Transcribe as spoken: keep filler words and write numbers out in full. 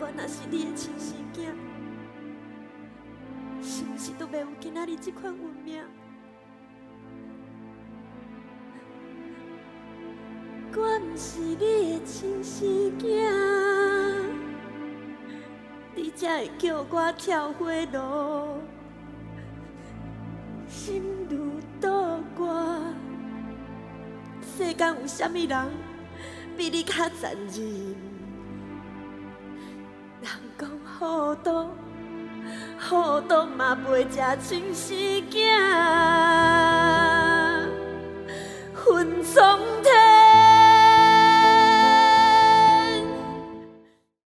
我若是你的亲生囝，是不是都袂有今仔日这款运命？我不是你的亲生囝，你才会叫我跳火炉，心如刀割。世间有啥物人比你较残忍？人讲好赌，好赌嘛袂食亲生囝，分总体。